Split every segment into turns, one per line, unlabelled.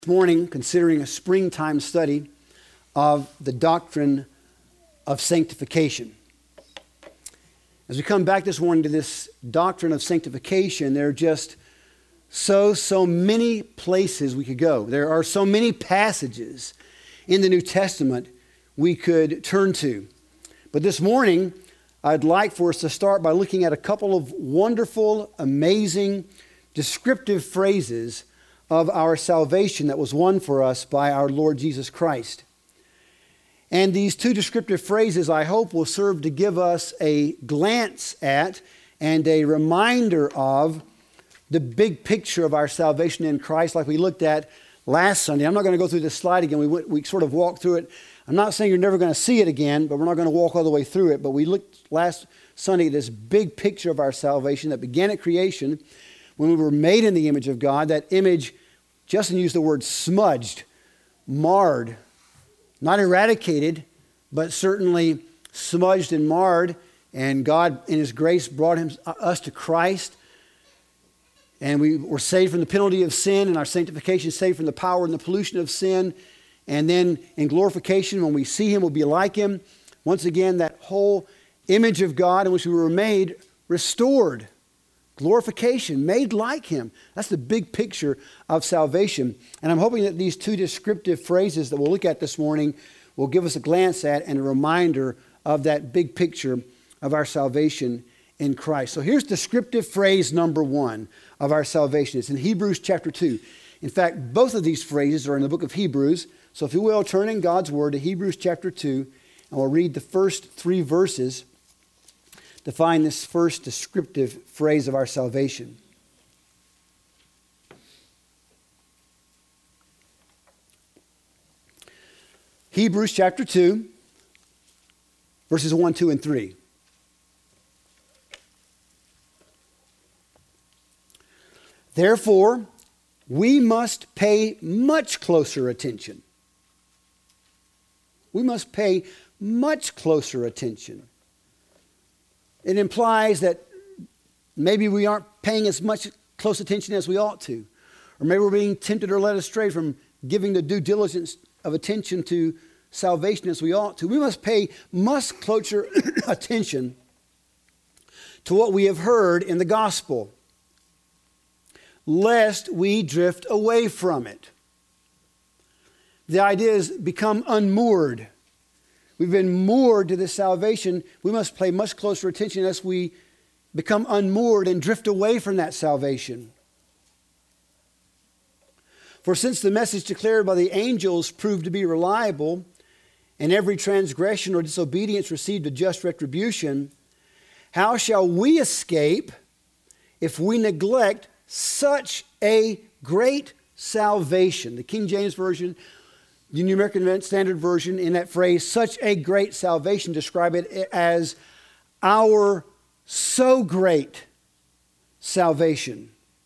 This morning, considering a springtime study of the doctrine of sanctification. As we come back this morning to this doctrine of sanctification, there are just so many places we could go. There are so many passages in the New Testament we could turn to. But this morning, I'd like for us to start by looking at a couple of wonderful, amazing, descriptive phrases of our salvation that was won for us by our Lord Jesus Christ. And these two descriptive phrases, I hope, will serve to give us a glance at and a reminder of the big picture of our salvation in Christ, like we looked at last Sunday. I'm not going to go through this slide again. We sort of walked through it. I'm not saying you're never going to see it again, but we're not going to walk all the way through it. But we looked last Sunday at this big picture of our salvation that began at creation when we were made in the image of God. That image, Justin used the word smudged, marred, not eradicated, but certainly smudged and marred. And God, in His grace, brought us to Christ. And we were saved from the penalty of sin, and our sanctification saved from the power and the pollution of sin. And then in glorification, when we see Him, we'll be like Him. Once again, that whole image of God in which we were made, restored. Glorification, made like Him. That's the big picture of salvation. And I'm hoping that these two descriptive phrases that we'll look at this morning will give us a glance at and a reminder of that big picture of our salvation in Christ. So here's descriptive phrase number one of our salvation. It's in Hebrews chapter 2. In fact, both of these phrases are in the book of Hebrews. So if you will, turn in God's Word to Hebrews chapter 2, and we'll read the first three verses to find this first descriptive phrase of our salvation. Hebrews chapter 2, verses 1, 2, and 3. Therefore, we must pay much closer attention. We must pay much closer attention. It implies that maybe we aren't paying as much close attention as we ought to. Or maybe we're being tempted or led astray from giving the due diligence of attention to salvation as we ought to. We must pay much closer attention to what we have heard in the gospel, lest we drift away from it. The idea is become unmoored. We've been moored to this salvation. We must pay much closer attention as we become unmoored and drift away from that salvation. For since the message declared by the angels proved to be reliable, and every transgression or disobedience received a just retribution, how shall we escape if we neglect such a great salvation? The King James Version, the New American Standard Version, in that phrase, such a great salvation, describe it as our so great salvation.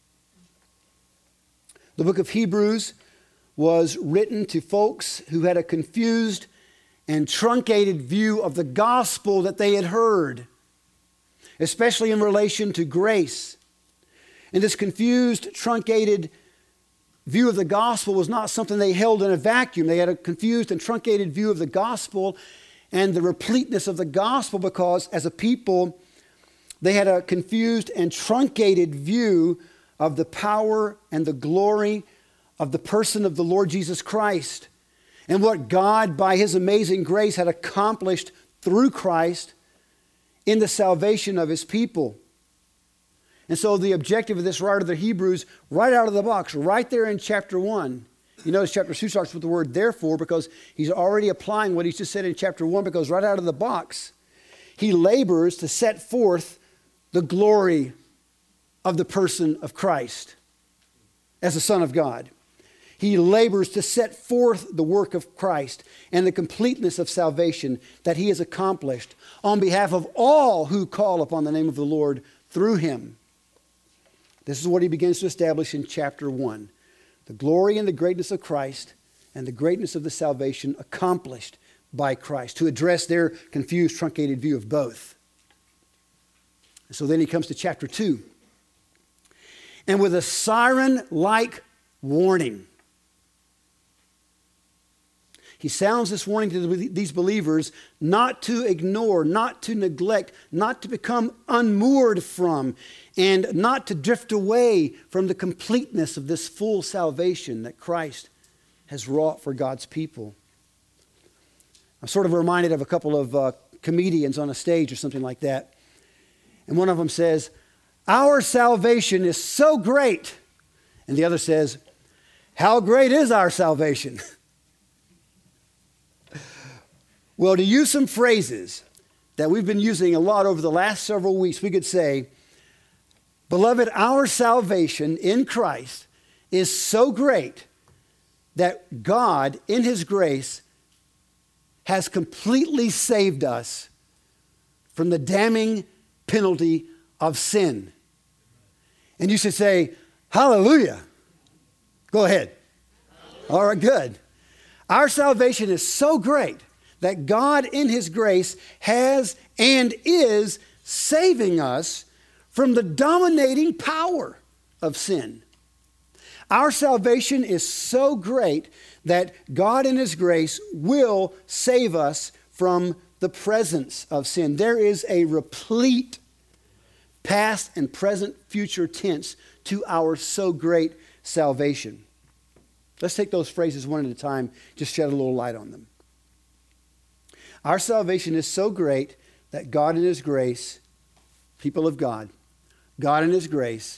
The book of Hebrews was written to folks who had a confused and truncated view of the gospel that they had heard, especially in relation to grace. And this confused, truncated view of the gospel was not something they held in a vacuum. They had a confused and truncated view of the gospel and the repleteness of the gospel because as a people, they had a confused and truncated view of the power and the glory of the person of the Lord Jesus Christ and what God, by His amazing grace, had accomplished through Christ in the salvation of His people. And so the objective of this writer of the Hebrews, right out of the box, right there in chapter 1. You notice chapter 2 starts with the word therefore because he's already applying what he's just said in chapter 1 because right out of the box, he labors to set forth the glory of the person of Christ as the Son of God. He labors to set forth the work of Christ and the completeness of salvation that He has accomplished on behalf of all who call upon the name of the Lord through Him. This is what he begins to establish in chapter 1. The glory and the greatness of Christ and the greatness of the salvation accomplished by Christ, to address their confused, truncated view of both. And so then he comes to chapter 2. And with a siren-like warning, He sounds this warning to these believers not to ignore, not to neglect, not to become unmoored from, and not to drift away from the completeness of this full salvation that Christ has wrought for God's people. I'm sort of reminded of a couple of comedians on a stage or something like that. And one of them says, "Our salvation is so great." And the other says, "How great is our salvation?" Well, to use some phrases that we've been using a lot over the last several weeks, we could say, "Beloved, our salvation in Christ is so great that God, in His grace, has completely saved us from the damning penalty of sin." And you should say, "Hallelujah." Go ahead. All right, good. Our salvation is so great that God in His grace has and is saving us from the dominating power of sin. Our salvation is so great that God in His grace will save us from the presence of sin. There is a replete past and present future tense to our so great salvation. Let's take those phrases one at a time, just shed a little light on them. Our salvation is so great that God in His grace, people of God, God in His grace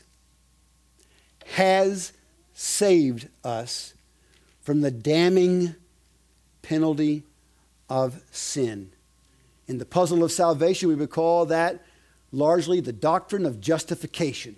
has saved us from the damning penalty of sin. In the puzzle of salvation, we would call that largely the doctrine of justification.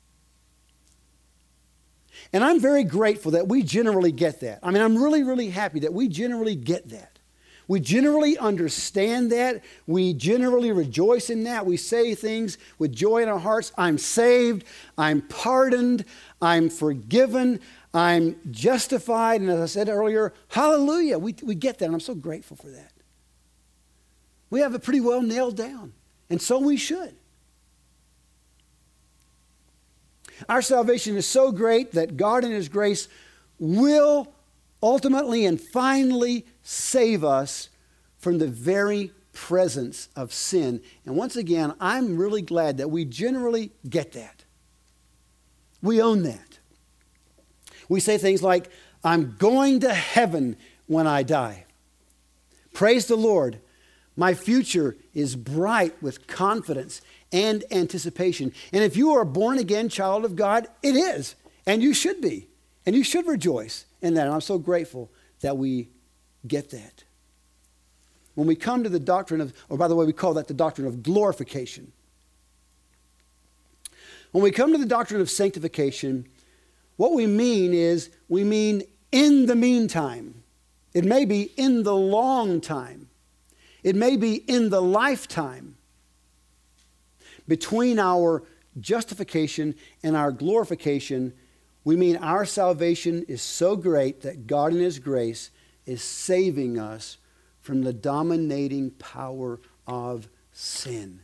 And I'm very grateful that we generally get that. I mean, I'm really, really happy that we generally get that. We generally understand that. We generally rejoice in that. We say things with joy in our hearts. I'm saved. I'm pardoned. I'm forgiven. I'm justified. And as I said earlier, hallelujah. We get that, and I'm so grateful for that. We have it pretty well nailed down, and so we should. Our salvation is so great that God in His grace will ultimately and finally save us from the very presence of sin. And once again, I'm really glad that we generally get that. We own that. We say things like, "I'm going to heaven when I die. Praise the Lord. My future is bright with confidence and anticipation." And if you are a born-again child of God, it is. And you should be. And you should rejoice in that. And I'm so grateful that we get that. When we come to the doctrine of, or by the way, we call that the doctrine of glorification. When we come to the doctrine of sanctification, what we mean is, we mean in the meantime. It may be in the long time. It may be in the lifetime between our justification and our glorification. We mean our salvation is so great that God in His grace is saving us from the dominating power of sin.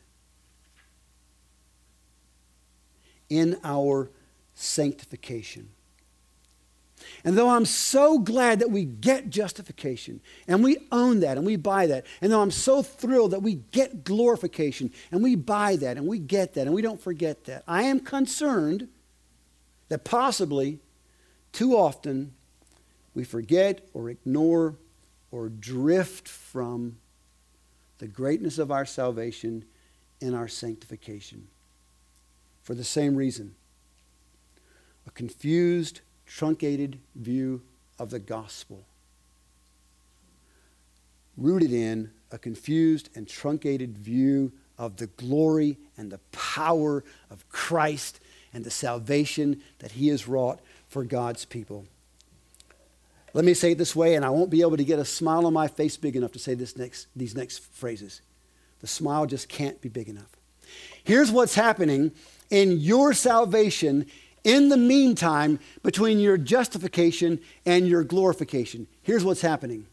In our sanctification. And though I'm so glad that we get justification, and we own that, and we buy that, and though I'm so thrilled that we get glorification, and we buy that, and we get that, and we don't forget that, I am concerned that possibly, too often, we forget or ignore or drift from the greatness of our salvation and our sanctification. For the same reason, a confused, truncated view of the gospel, rooted in a confused and truncated view of the glory and the power of Christ and the salvation that He has wrought for God's people. Let me say it this way, and I won't be able to get a smile on my face big enough to say these next phrases. The smile just can't be big enough. Here's what's happening in your salvation in the meantime between your justification and your glorification. Here's what's happening.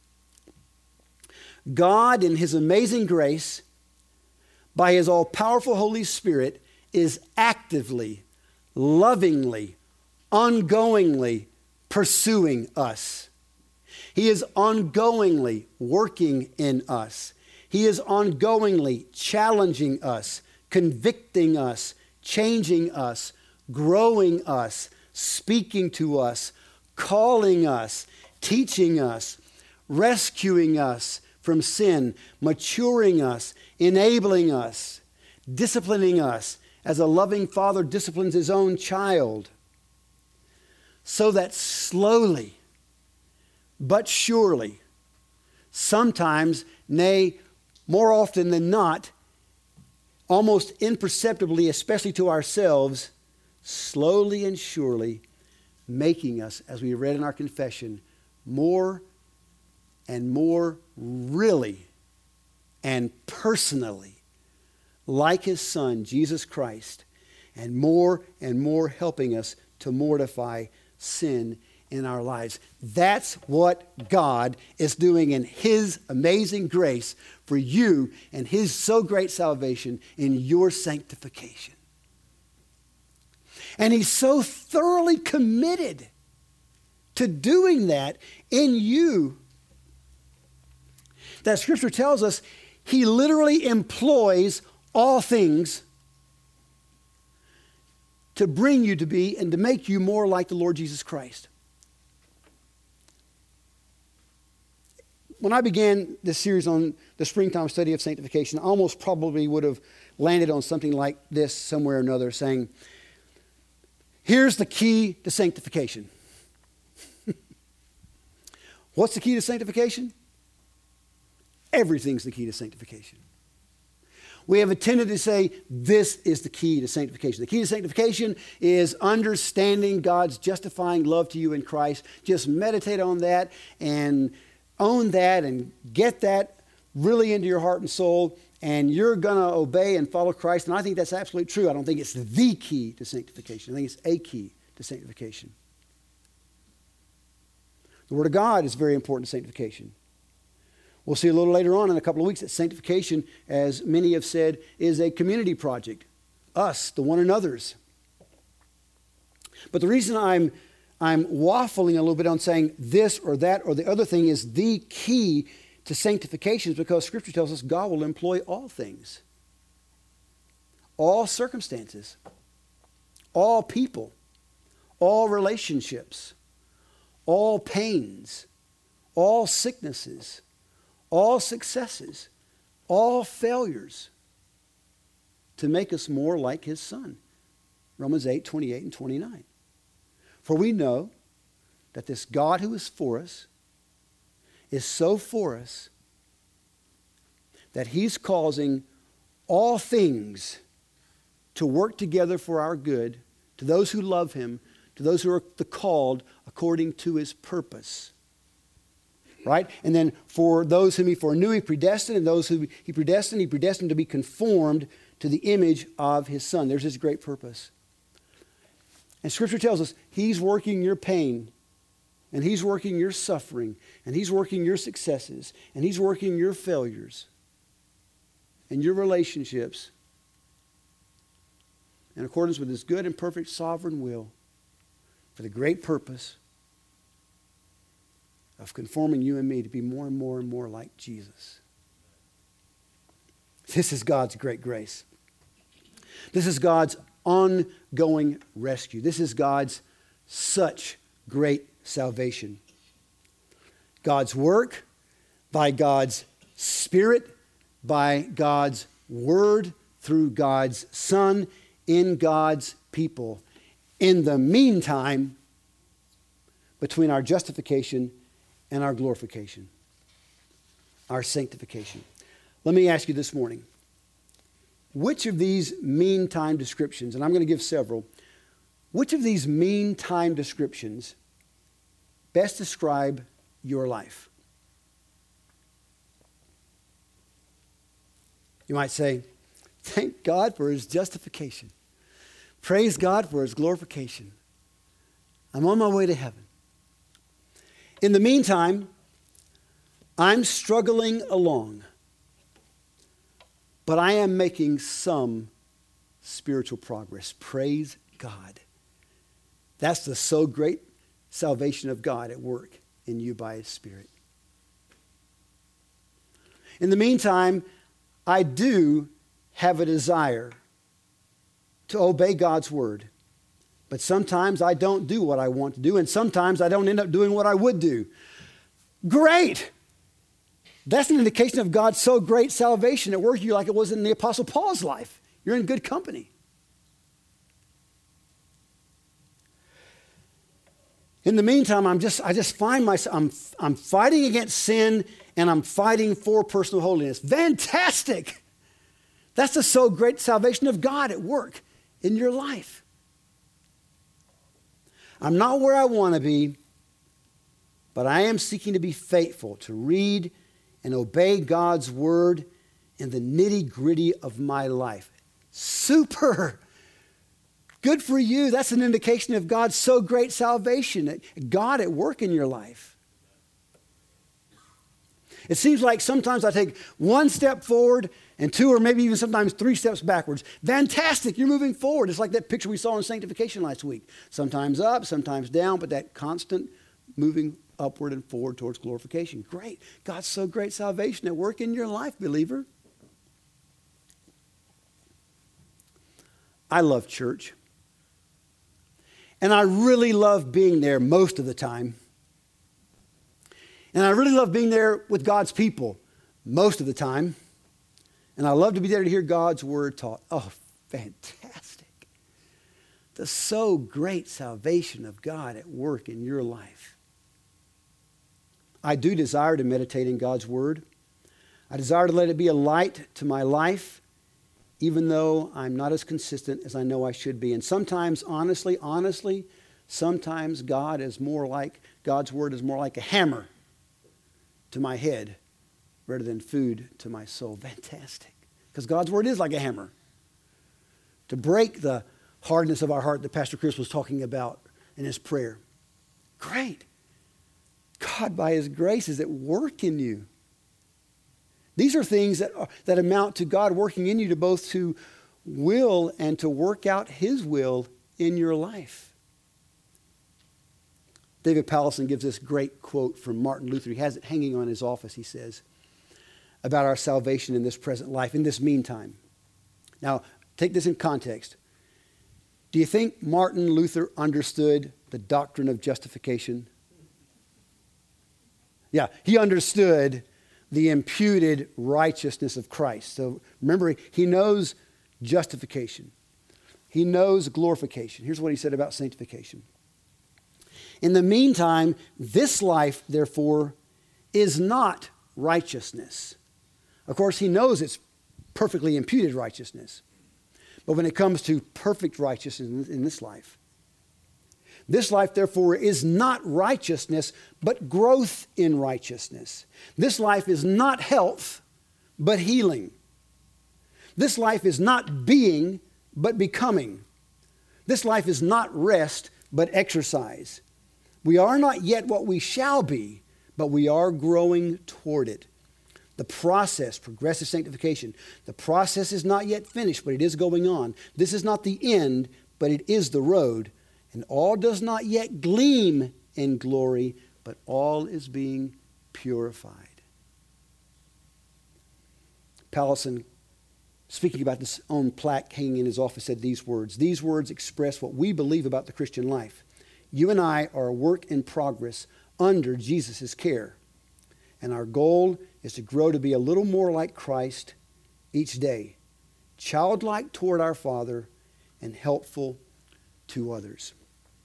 God, in His amazing grace, by His all-powerful Holy Spirit, is actively, lovingly, ongoingly pursuing us. He is ongoingly working in us. He is ongoingly challenging us, convicting us, changing us, growing us, speaking to us, calling us, teaching us, rescuing us from sin, maturing us, enabling us, disciplining us as a loving father disciplines his own child, so that slowly but surely, sometimes, nay, more often than not, almost imperceptibly, especially to ourselves, slowly and surely making us, as we read in our confession, more and more really and personally like his Son, Jesus Christ, and more helping us to mortify sin in our lives. That's what God is doing in his amazing grace for you and his so great salvation in your sanctification. And he's so thoroughly committed to doing that in you that Scripture tells us he literally employs all things to bring you to be and to make you more like the Lord Jesus Christ. When I began this series on the springtime study of sanctification, I almost probably would have landed on something like this somewhere or another, saying, here's the key to sanctification. What's the key to sanctification? Everything's the key to sanctification. We have a tendency to say, this is the key to sanctification. The key to sanctification is understanding God's justifying love to you in Christ. Just meditate on that and own that and get that really into your heart and soul, and you're going to obey and follow Christ. And I think that's absolutely true. I don't think it's the key to sanctification. I think it's a key to sanctification. The Word of God is very important to sanctification. We'll see a little later on in a couple of weeks that sanctification, as many have said, is a community project. Us, the one another's. But the reason I'm waffling a little bit on saying this or that or the other thing is the key to sanctification is because Scripture tells us God will employ all things, all circumstances, all people, all relationships, all pains, all sicknesses, all successes, all failures to make us more like his Son. Romans 8, 28 and 29. For we know that this God who is for us is so for us that he's causing all things to work together for our good, to those who love him, to those who are the called according to his purpose. Right? And then for those whom he foreknew, he predestined, and those who he predestined to be conformed to the image of his Son. There's his great purpose. And Scripture tells us he's working your pain, and he's working your suffering, and he's working your successes, and he's working your failures and your relationships in accordance with his good and perfect sovereign will for the great purpose of conforming you and me to be more and more and more like Jesus. This is God's great grace. This is God's ongoing rescue. This is God's such great salvation. God's work by God's Spirit, by God's Word, through God's Son, in God's people. In the meantime, between our justification and our glorification, our sanctification. Let me ask you this morning, which of these meantime descriptions, and I'm going to give several, which of these meantime descriptions best describe your life? You might say, thank God for his justification. Praise God for his glorification. I'm on my way to heaven. In the meantime, I'm struggling along, but I am making some spiritual progress. Praise God. That's the so great salvation of God at work in you by His Spirit. In the meantime, I do have a desire to obey God's word. But sometimes I don't do what I want to do, and sometimes I don't end up doing what I would do. Great! That's an indication of God's so great salvation at work in you, like it was in the Apostle Paul's life. You're in good company. In the meantime, I just find myself, I'm fighting against sin, and I'm fighting for personal holiness. Fantastic! That's the so great salvation of God at work in your life. I'm not where I want to be, but I am seeking to be faithful, to read and obey God's word in the nitty-gritty of my life. Super! Good for you. That's an indication of God's so great salvation, God at work in your life. It seems like sometimes I take one step forward and two or maybe even sometimes 3 steps backwards. Fantastic, you're moving forward. It's like that picture we saw in sanctification last week. Sometimes up, sometimes down, but that constant moving upward and forward towards glorification. Great. God's so great salvation at work in your life, believer. I love church. And I really love being there most of the time. And I really love being there with God's people most of the time. And I love to be there to hear God's word taught. Oh, fantastic. The so great salvation of God at work in your life. I do desire to meditate in God's word. I desire to let it be a light to my life, even though I'm not as consistent as I know I should be. And sometimes, honestly, sometimes God's word is more like a hammer to my head rather than food to my soul. Fantastic. Because God's word is like a hammer to break the hardness of our heart that Pastor Chris was talking about in his prayer. Great. God, by His grace, is at work in you. These are things that amount to God working in you to both to will and to work out His will in your life. David Powlison gives this great quote from Martin Luther. He has it hanging on his office, he says, about our salvation in this present life, in this meantime. Now, take this in context. Do you think Martin Luther understood the doctrine of justification? Yeah, he understood the imputed righteousness of Christ. So remember, he knows justification. He knows glorification. Here's what he said about sanctification. In the meantime, this life, therefore, is not righteousness. Of course, he knows it's perfectly imputed righteousness. But when it comes to perfect righteousness in this life, therefore, is not righteousness, but growth in righteousness. This life is not health, but healing. This life is not being, but becoming. This life is not rest, but exercise. We are not yet what we shall be, but we are growing toward it. The process, progressive sanctification, the process is not yet finished, but it is going on. This is not the end, but it is the road. And all does not yet gleam in glory, but all is being purified. Powlison, speaking about this own plaque hanging in his office, said these words. These words express what we believe about the Christian life. You and I are a work in progress under Jesus' care. And our goal is to grow to be a little more like Christ each day, childlike toward our Father and helpful to others.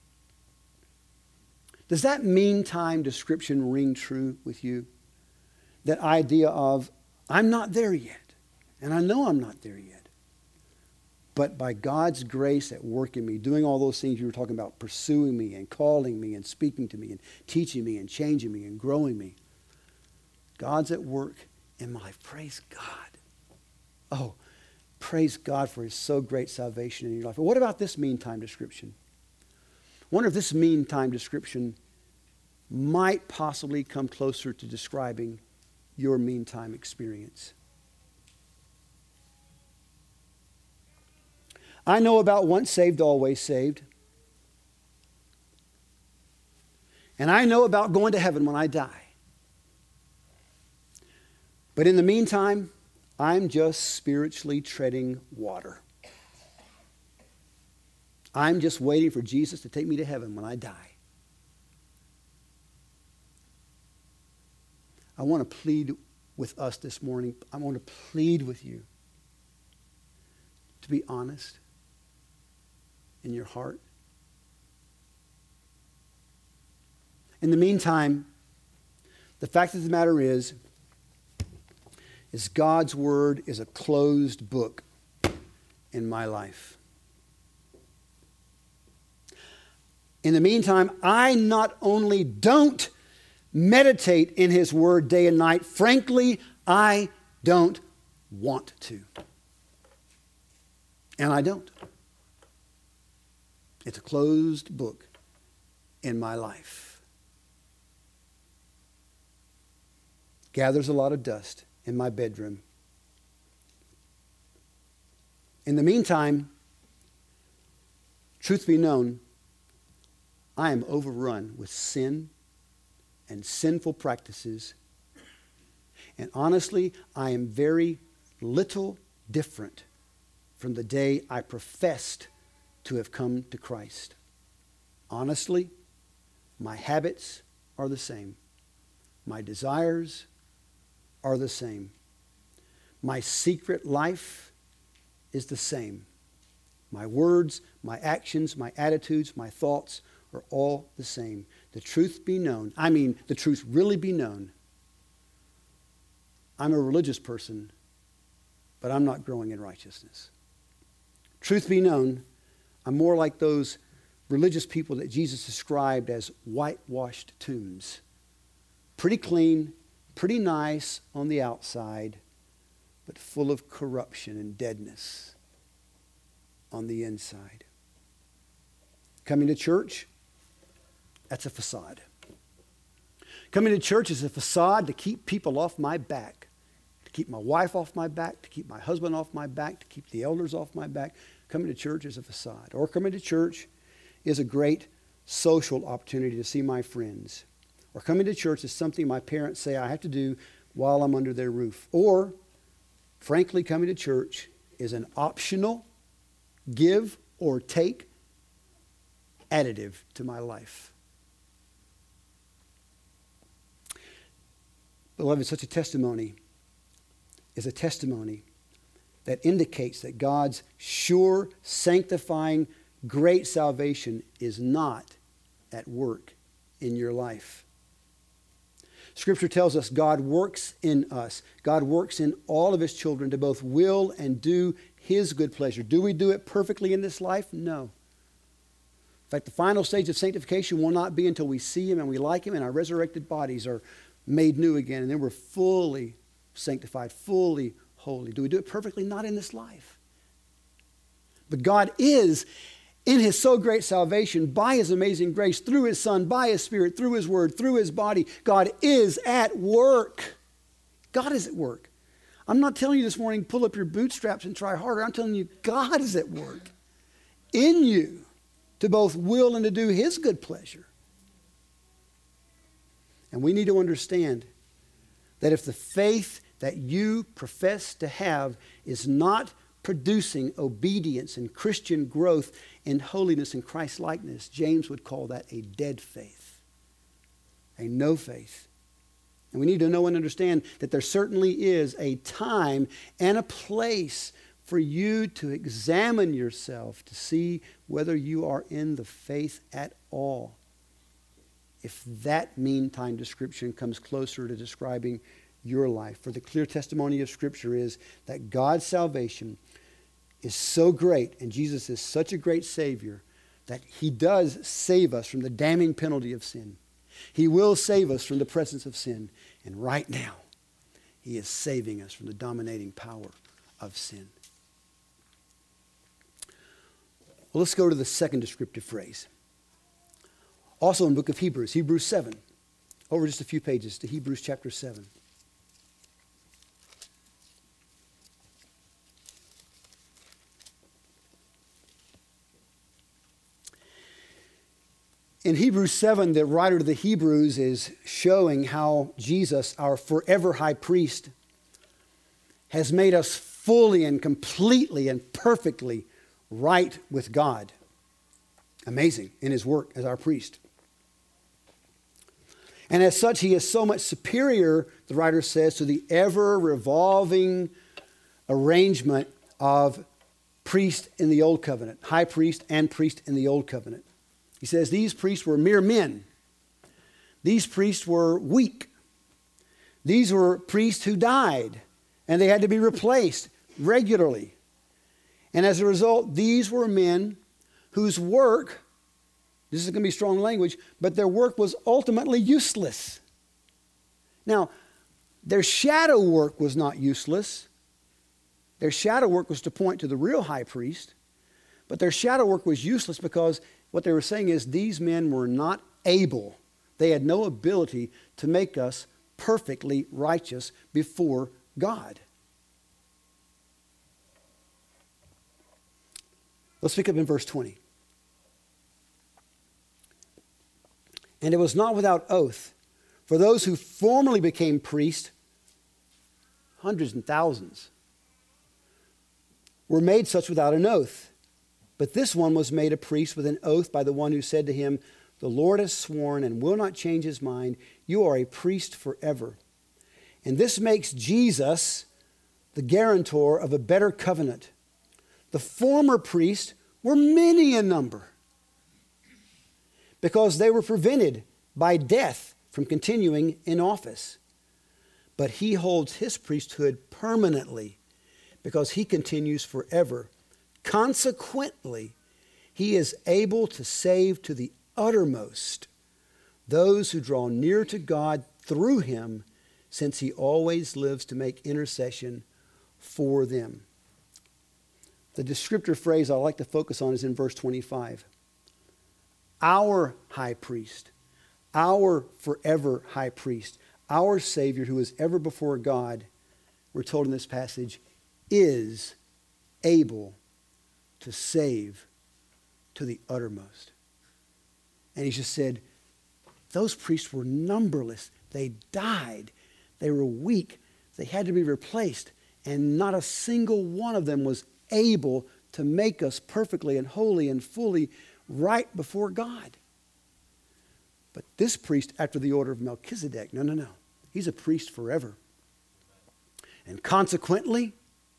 Does that meantime description ring true with you? That idea of, I'm not there yet, and I know I'm not there yet. But by God's grace at work in me, doing all those things you were talking about, pursuing me and calling me and speaking to me and teaching me and changing me and growing me. God's at work in my life. Praise God. Oh, praise God for His so great salvation in your life. But what about this meantime description? I wonder if this meantime description might possibly come closer to describing your meantime experience. I know about once saved, always saved. And I know about going to heaven when I die. But in the meantime, I'm just spiritually treading water. I'm just waiting for Jesus to take me to heaven when I die. I want to plead with us this morning. I want to plead with you to be honest in your heart. In the meantime, the fact of the matter is God's Word is a closed book in my life. In the meantime, I not only don't meditate in His Word day and night, frankly, I don't want to. And I don't. It's a closed book in my life. Gathers a lot of dust in my bedroom. In the meantime, truth be known, I am overrun with sin and sinful practices. And honestly, I am very little different from the day I professed to have come to Christ. Honestly, my habits are the same. My desires are the same. My secret life is the same. My words, my actions, my attitudes, my thoughts are all the same. The truth be known, the truth really be known. I'm a religious person, but I'm not growing in righteousness. Truth be known, I'm more like those religious people that Jesus described as whitewashed tombs. Pretty clean, pretty nice on the outside, but full of corruption and deadness on the inside. Coming to church, that's a facade. Coming to church is a facade to keep people off my back, to keep my wife off my back, to keep my husband off my back, to keep the elders off my back. Coming to church is a facade. Or coming to church is a great social opportunity to see my friends. Or coming to church is something my parents say I have to do while I'm under their roof. Or, frankly, coming to church is an optional give or take additive to my life. Beloved, such a testimony is a testimony that indicates that God's sure, sanctifying, great salvation is not at work in your life. Scripture tells us God works in us. God works in all of His children to both will and do His good pleasure. Do we do it perfectly in this life? No. In fact, the final stage of sanctification will not be until we see Him and we like Him and our resurrected bodies are made new again. And then we're fully sanctified, fully holy. Do we do it perfectly? Not in this life. But God is, in His so great salvation, by His amazing grace, through His Son, by His Spirit, through His Word, through His body, God is at work. God is at work. I'm not telling you this morning, pull up your bootstraps and try harder. I'm telling you, God is at work in you to both will and to do His good pleasure. And we need to understand that if the faith that you profess to have is not producing obedience and Christian growth in holiness and Christ-likeness, James would call that a dead faith, a no faith. And we need to know and understand that there certainly is a time and a place for you to examine yourself to see whether you are in the faith at all. If that meantime description comes closer to describing your life. For the clear testimony of Scripture is that God's salvation is so great and Jesus is such a great Savior that He does save us from the damning penalty of sin. He will save us from the presence of sin. And right now, He is saving us from the dominating power of sin. Well, let's go to the second descriptive phrase. Also in the book of Hebrews, Hebrews 7. Over just a few pages to Hebrews chapter 7. In Hebrews 7, the writer to the Hebrews is showing how Jesus, our forever high priest, has made us fully and completely and perfectly right with God. Amazing in his work as our priest. And as such, he is so much superior, the writer says, to the ever-revolving arrangement of priest in the Old Covenant, high priest and priest in the Old Covenant. He says these priests were mere men. These priests were weak. These were priests who died, and they had to be replaced regularly. And as a result, these were men whose work, this is going to be strong language, but their work was ultimately useless. Now, their shadow work was not useless. Their shadow work was to point to the real high priest, but their shadow work was useless because what they were saying is these men were not able, they had no ability to make us perfectly righteous before God. Let's pick up in verse 20. And it was not without oath, for those who formerly became priests, hundreds and thousands, were made such without an oath. But this one was made a priest with an oath by the one who said to him, "The Lord has sworn and will not change his mind. You are a priest forever." And this makes Jesus the guarantor of a better covenant. The former priests were many in number because they were prevented by death from continuing in office. But he holds his priesthood permanently because he continues forever. Consequently, he is able to save to the uttermost those who draw near to God through him, since he always lives to make intercession for them. The descriptor phrase I like to focus on is in verse 25. Our high priest, our forever high priest, our Savior who is ever before God, we're told in this passage, is able to save to the uttermost. And he just said, those priests were numberless. They died. They were weak. They had to be replaced. And not a single one of them was able to make us perfectly and holy and fully right before God. But this priest, after the order of Melchizedek, no. He's a priest forever. And consequently,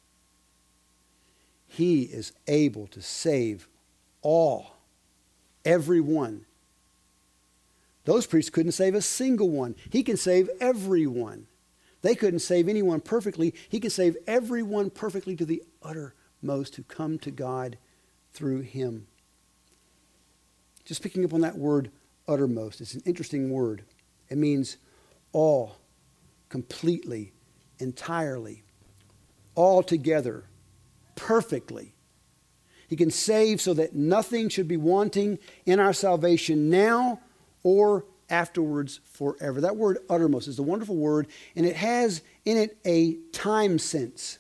he is able to save all, everyone. Those priests couldn't save a single one. He can save everyone. They couldn't save anyone perfectly. He can save everyone perfectly to the uttermost who come to God through him. Just picking up on that word uttermost, it's an interesting word. It means all, completely, entirely, altogether, perfectly. He can save so that nothing should be wanting in our salvation now or afterwards forever. That word uttermost is a wonderful word, and it has in it a time sense.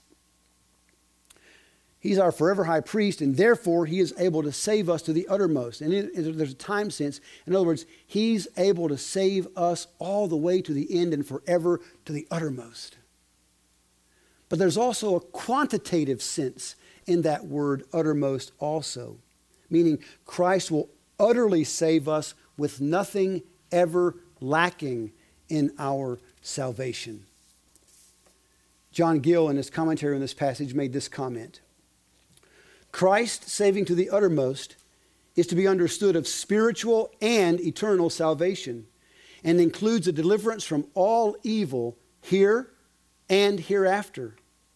He's our forever high priest, and therefore he is able to save us to the uttermost. And there's a time sense. In other words, he's able to save us all the way to the end and forever to the uttermost. But there's also a quantitative sense in that word uttermost also, meaning Christ will utterly save us with nothing ever lacking in our salvation. John Gill, in his commentary on this passage, made this comment. Christ saving to the uttermost is to be understood of spiritual and eternal salvation, and includes a deliverance from all evil here and hereafter.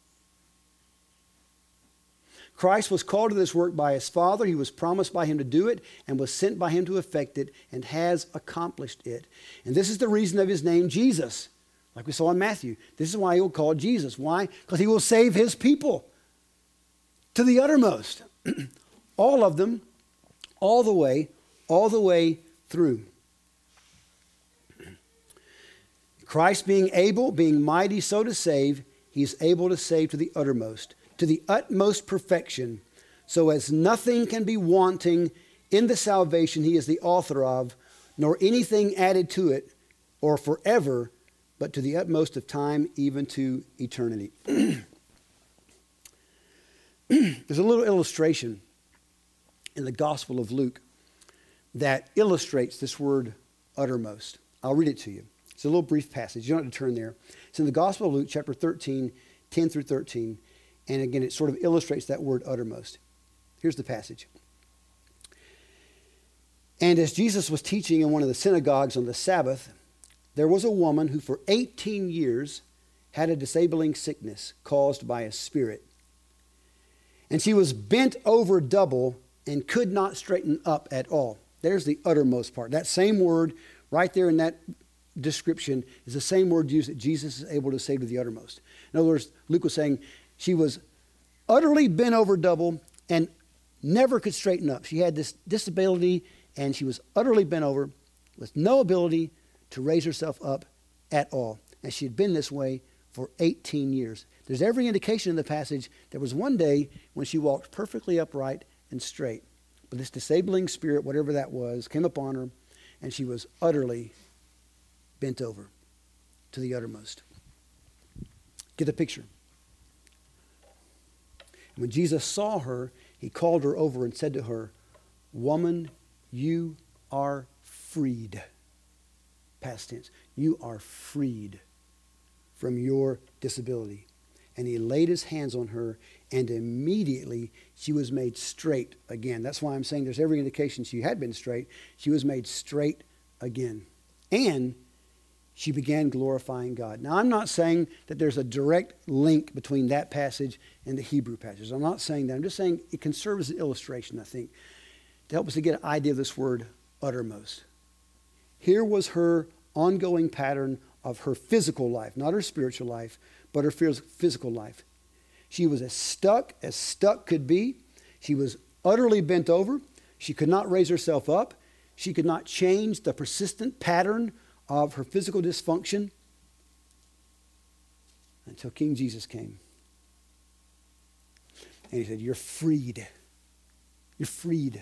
Christ was called to this work by his Father. He was promised by him to do it and was sent by him to effect it and has accomplished it. And this is the reason of his name, Jesus, like we saw in Matthew. This is why he will call Jesus. Why? Because he will save his people to the uttermost. All of them, all the way through. Christ being able, being mighty so to save, he is able to save to the uttermost, to the utmost perfection, so as nothing can be wanting in the salvation he is the author of, nor anything added to it, or forever, but to the utmost of time, even to eternity. There's a little illustration in the Gospel of Luke that illustrates this word uttermost. I'll read it to you. It's a little brief passage. You don't have to turn there. It's in the Gospel of Luke, chapter 13, 10 through 13. And again, it sort of illustrates that word uttermost. Here's the passage. And as Jesus was teaching in one of the synagogues on the Sabbath, there was a woman who for 18 years had a disabling sickness caused by a spirit. And she was bent over double and could not straighten up at all. There's the uttermost part. That same word right there in that description is the same word used that Jesus is able to say to the uttermost. In other words, Luke was saying she was utterly bent over double and never could straighten up. She had this disability and she was utterly bent over with no ability to raise herself up at all. And she had been this way for 18 years. There's every indication in the passage there was one day when she walked perfectly upright and straight. But this disabling spirit, whatever that was, came upon her, and she was utterly bent over to the uttermost. Get the picture. And when Jesus saw her, he called her over and said to her, "Woman, you are freed." Past tense. You are freed from your disability. And he laid his hands on her, and immediately she was made straight again. That's why I'm saying there's every indication she had been straight. She was made straight again. And she began glorifying God. Now, I'm not saying that there's a direct link between that passage and the Hebrew passage. I'm not saying that. I'm just saying it can serve as an illustration, I think, to help us to get an idea of this word uttermost. Here was her ongoing pattern of her physical life, not her spiritual life, but her physical life. She was as stuck could be. She was utterly bent over. She could not raise herself up. She could not change the persistent pattern of her physical dysfunction until King Jesus came. And he said, "You're freed. You're freed."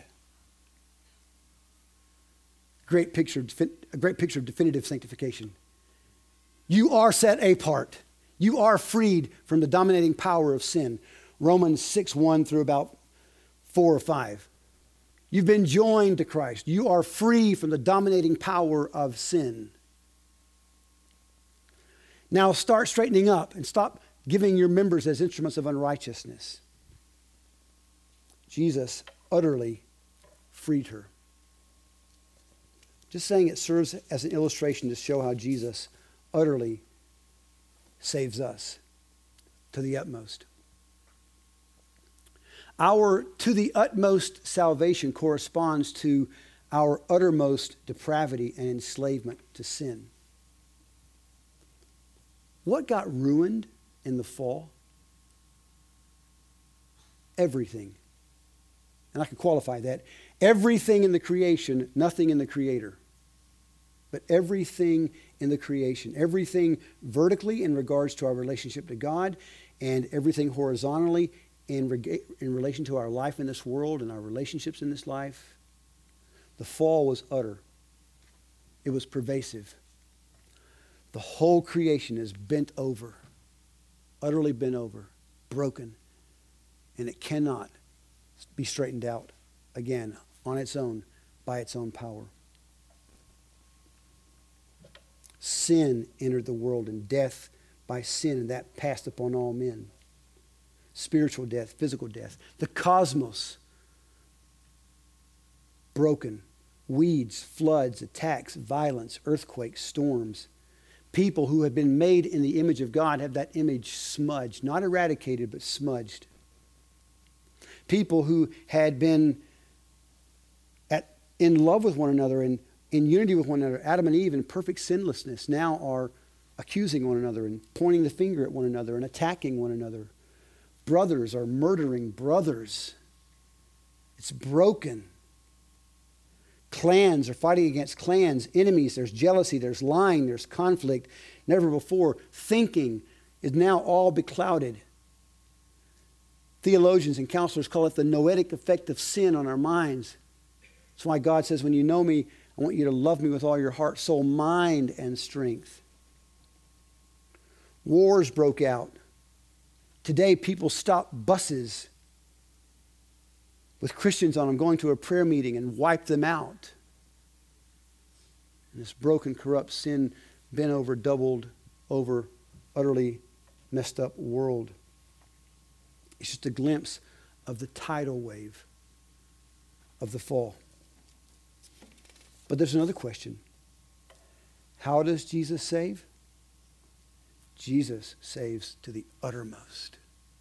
A great picture of definitive sanctification. You are set apart. You are freed from the dominating power of sin. Romans 6:1 through about 4 or 5. You've been joined to Christ. You are free from the dominating power of sin. Now start straightening up and stop giving your members as instruments of unrighteousness. Jesus utterly freed her. Just saying it serves as an illustration to show how Jesus utterly saves us to the utmost. Our to the utmost salvation corresponds to our uttermost depravity and enslavement to sin. What got ruined in the fall? Everything. And I can qualify that. Everything in the creation, nothing in the Creator. But everything in the creation. Everything vertically in regards to our relationship to God, and everything horizontally in relation to our life in this world and our relationships in this life. The fall was utter. It was pervasive. The whole creation is bent over, utterly bent over, broken, and it cannot be straightened out again on its own by its own power. Sin entered the world, and death by sin, and that passed upon all men. Spiritual death, physical death. The cosmos broken. Weeds, floods, attacks, violence, earthquakes, storms. People who have been made in the image of God have that image smudged, not eradicated, but smudged. People who had been in love with one another and in unity with one another, Adam and Eve in perfect sinlessness, now are accusing one another and pointing the finger at one another and attacking one another. Brothers are murdering brothers. It's broken. Clans are fighting against clans, enemies. There's jealousy, there's lying, there's conflict. Never before. Thinking is now all beclouded. Theologians and counselors call it the noetic effect of sin on our minds. That's why God says, when you know me, I want you to love me with all your heart, soul, mind, and strength. Wars broke out. Today, people stop buses with Christians on them going to a prayer meeting and wipe them out. And this broken, corrupt, sin, bent over, doubled over, utterly messed up world. It's just a glimpse of the tidal wave of the fall. But there's another question. How does Jesus save? Jesus saves to the uttermost.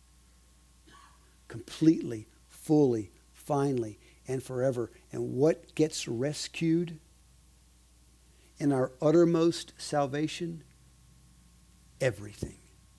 Completely, fully, finally, and forever. And what gets rescued in our uttermost salvation? Everything.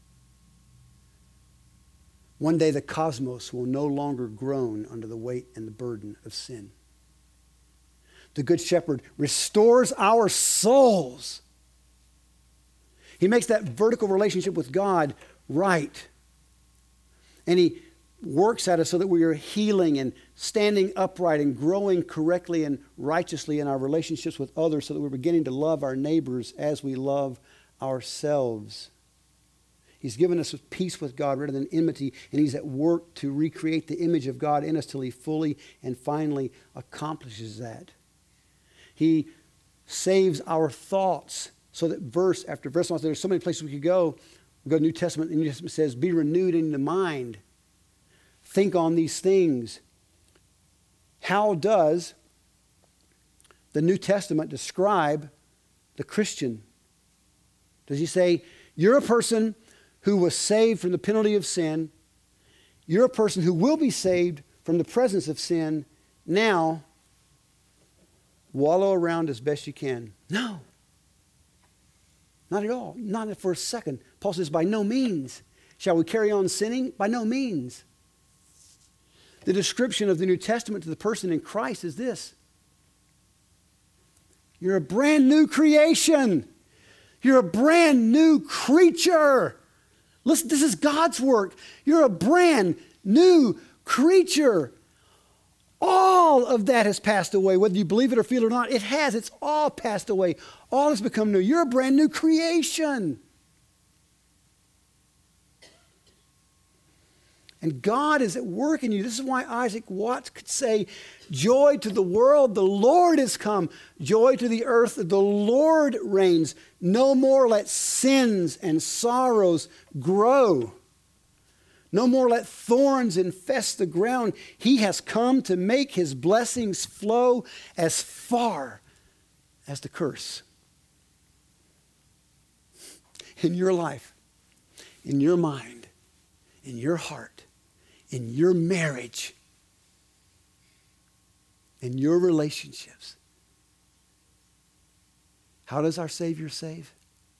One day the cosmos will no longer groan under the weight and the burden of sin. The Good Shepherd restores our souls. He makes that vertical relationship with God right. And He works at us so that we are healing and standing upright and growing correctly and righteously in our relationships with others, so that we're beginning to love our neighbors as we love ourselves. He's given us peace with God rather than enmity, and He's at work to recreate the image of God in us till He fully and finally accomplishes that. He saves our thoughts, so that verse after verse, there's so many places we could go. We go to New Testament, and the New Testament says, be renewed in the mind. Think on these things. How does the New Testament describe the Christian? Does He say, you're a person who was saved from the penalty of sin. You're a person who will be saved from the presence of sin. Now, wallow around as best you can. No. Not at all. Not for a second. Paul says, by no means. Shall we carry on sinning? By no means. The description of the New Testament to the person in Christ is this. You're a brand new creation. You're a brand new creature. Listen, this is God's work. You're a brand new creature. All of that has passed away. Whether you believe it or feel it or not, it has. It's all passed away. All has become new. You're a brand new creation. And God is at work in you. This is why Isaac Watts could say, joy to the world, the Lord is come. Joy to the earth, the Lord reigns. No more let sins and sorrows grow. No more let thorns infest the ground. He has come to make His blessings flow as far as the curse. In your life, in your mind, in your heart, in your marriage, in your relationships. How does our Savior save?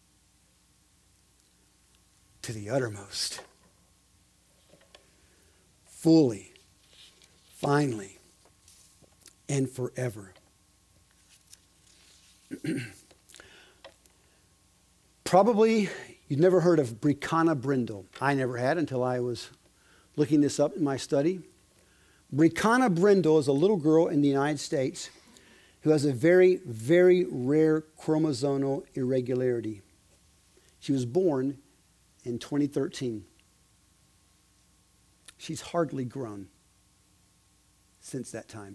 To the uttermost. Fully, finally, and forever. Probably you've never heard of Bricana Brindle. I never had until I was looking this up in my study. Bricana Brindle is a little girl in the United States who has a very, very rare chromosomal irregularity. She was born in 2013. She's hardly grown since that time.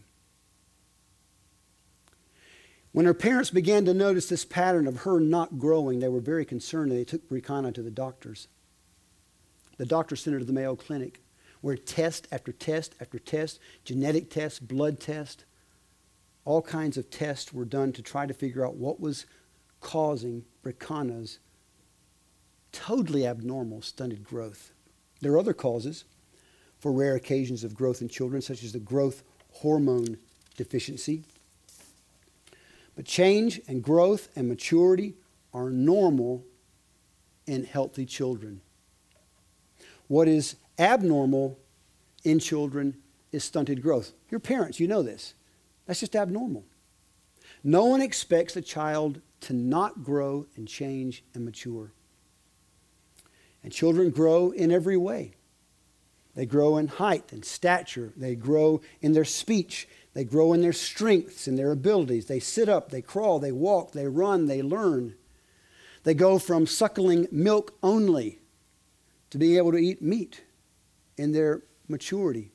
When her parents began to notice this pattern of her not growing, they were very concerned, and they took Bricana to the doctors. The doctor sent her to the Mayo Clinic, where test after test after test, genetic tests, blood tests, all kinds of tests were done to try to figure out what was causing Bricana's totally abnormal stunted growth. There are other causes for rare occasions of growth in children, such as the growth hormone deficiency. But change and growth and maturity are normal in healthy children. What is abnormal in children is stunted growth. Your parents, you know this. That's just abnormal. No one expects a child to not grow and change and mature. And children grow in every way. They grow in height and stature. They grow in their speech. They grow in their strengths and their abilities. They sit up, they crawl, they walk, they run, they learn. They go from suckling milk only to being able to eat meat in their maturity.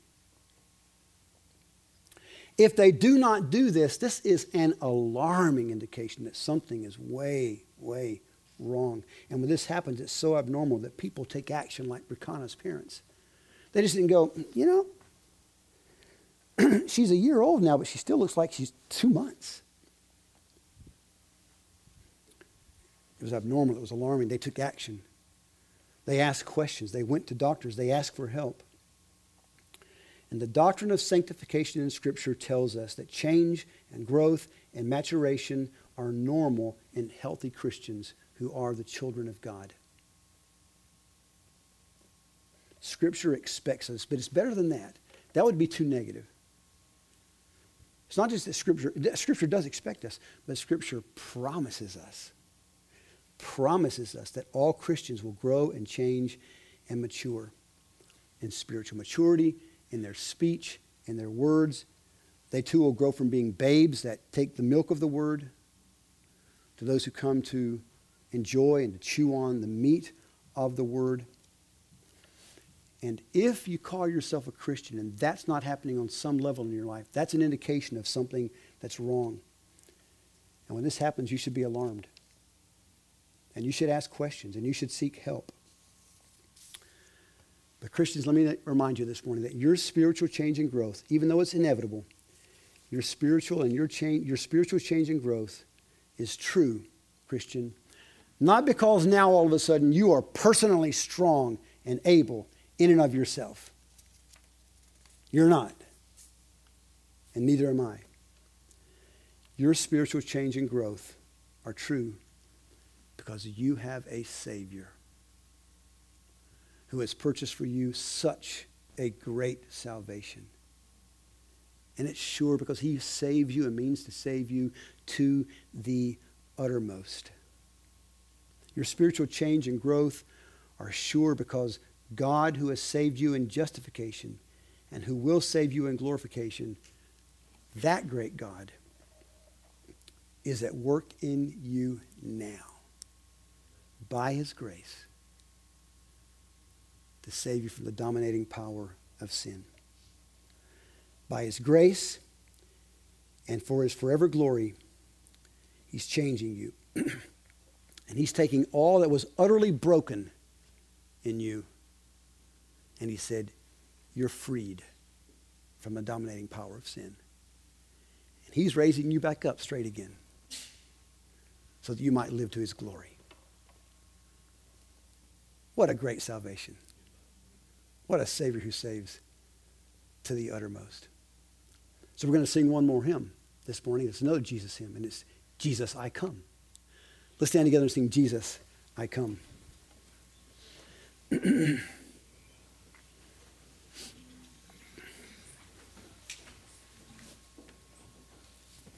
If they do not do this, this is an alarming indication that something is way, way wrong. And when this happens, it's so abnormal that people take action like Bricana's parents. They just didn't go, she's a year old now, but she still looks like she's 2 months. It was abnormal. It was alarming. They took action. They asked questions. They went to doctors. They asked for help. And the doctrine of sanctification in Scripture tells us that change and growth and maturation are normal in healthy Christians who are the children of God. Scripture expects us, but it's better than that. That would be too negative. It's not just that Scripture does expect us, but Scripture promises us that all Christians will grow and change and mature in spiritual maturity, in their speech, in their words. They too will grow from being babes that take the milk of the word to those who come to enjoy and to chew on the meat of the word. And if you call yourself a Christian and that's not happening on some level in your life, that's an indication of something that's wrong. And when this happens, you should be alarmed. And you should ask questions and you should seek help. But Christians, let me remind you this morning that your spiritual change and growth, even though it's inevitable, your spiritual change and growth is true, Christian. Not because now all of a sudden you are personally strong and able in and of yourself. You're not. And neither am I. Your spiritual change and growth are true because you have a Savior who has purchased for you such a great salvation. And it's sure because he saves you and means to save you to the uttermost. Your spiritual change and growth are sure because God, who has saved you in justification and who will save you in glorification, that great God is at work in you now by his grace to save you from the dominating power of sin. By his grace and for his forever glory, he's changing you. And he's taking all that was utterly broken in you, and he said, you're freed from the dominating power of sin. And he's raising you back up straight again so that you might live to his glory. What a great salvation. What a Savior who saves to the uttermost. So we're going to sing one more hymn this morning. It's another Jesus hymn, and it's Jesus, I Come. Let's stand together and sing Jesus, I Come.